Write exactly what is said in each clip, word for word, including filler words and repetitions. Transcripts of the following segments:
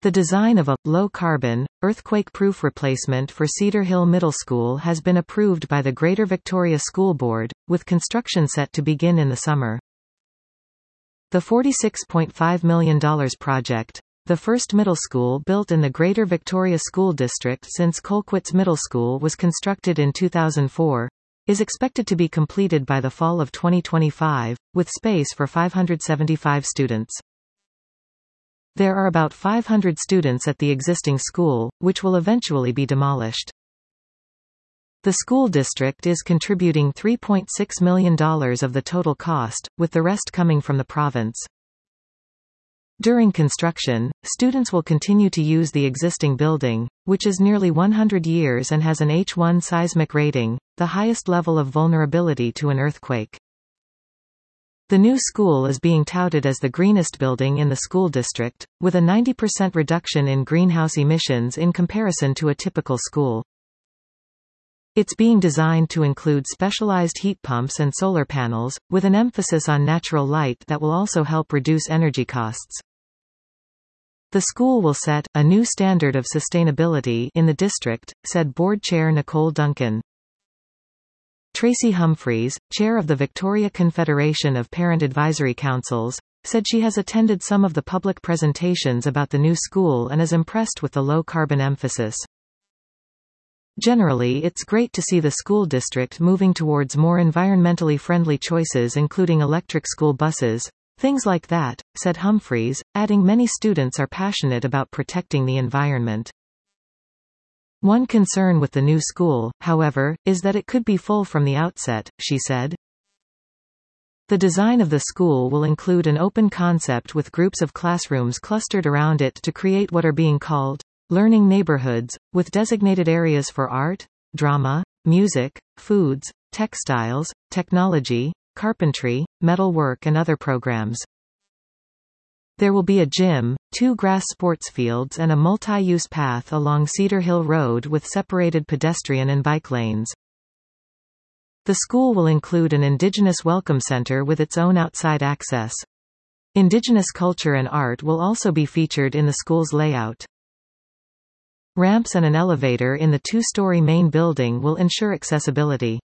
The design of a low-carbon, earthquake-proof replacement for Cedar Hill Middle School has been approved by the Greater Victoria School Board, with construction set to begin in the summer. The forty-six point five million dollars project, the first middle school built in the Greater Victoria School District since Colquitts Middle School was constructed in two thousand four, is expected to be completed by the fall of twenty twenty-five, with space for five hundred seventy-five students. There are about five hundred students at the existing school, which will eventually be demolished. The school district is contributing three point six million dollars of the total cost, with the rest coming from the province. During construction, students will continue to use the existing building, which is nearly one hundred years and has an H one seismic rating, the highest level of vulnerability to an earthquake. The new school is being touted as the greenest building in the school district, with a ninety percent reduction in greenhouse emissions in comparison to a typical school. It's being designed to include specialized heat pumps and solar panels, with an emphasis on natural light that will also help reduce energy costs. The school will set a new standard of sustainability in the district, said Board Chair Nicole Duncan. Tracy Humphreys, chair of the Victoria Confederation of Parent Advisory Councils, said she has attended some of the public presentations about the new school and is impressed with the low-carbon emphasis. Generally, it's great to see the school district moving towards more environmentally friendly choices, including electric school buses, things like that, said Humphreys, adding many students are passionate about protecting the environment. One concern with the new school, however, is that it could be full from the outset, she said. The design of the school will include an open concept with groups of classrooms clustered around it to create what are being called learning neighborhoods, with designated areas for art, drama, music, foods, textiles, technology, carpentry, metalwork and other programs. There will be a gym, two grass sports fields and a multi-use path along Cedar Hill Road with separated pedestrian and bike lanes. The school will include an Indigenous Welcome Center with its own outside access. Indigenous culture and art will also be featured in the school's layout. Ramps and an elevator in the two-story main building will ensure accessibility.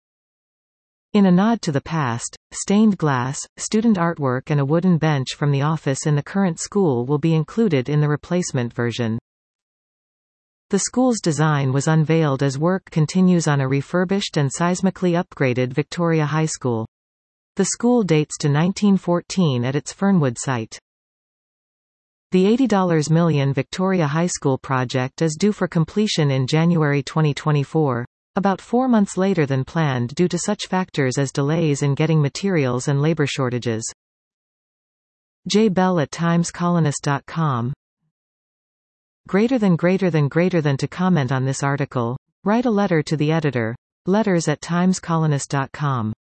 In a nod to the past, stained glass, student artwork and a wooden bench from the office in the current school will be included in the replacement version. The school's design was unveiled as work continues on a refurbished and seismically upgraded Victoria High School. The school dates to nineteen fourteen at its Fernwood site. The eighty million dollars Victoria High School project is due for completion in January twenty twenty-four. About four months later than planned due to such factors as delays in getting materials and labor shortages. J. Bell at times colonist dot com. Greater than greater than greater than to comment on this article, write a letter to the editor. Letters at times colonist dot com.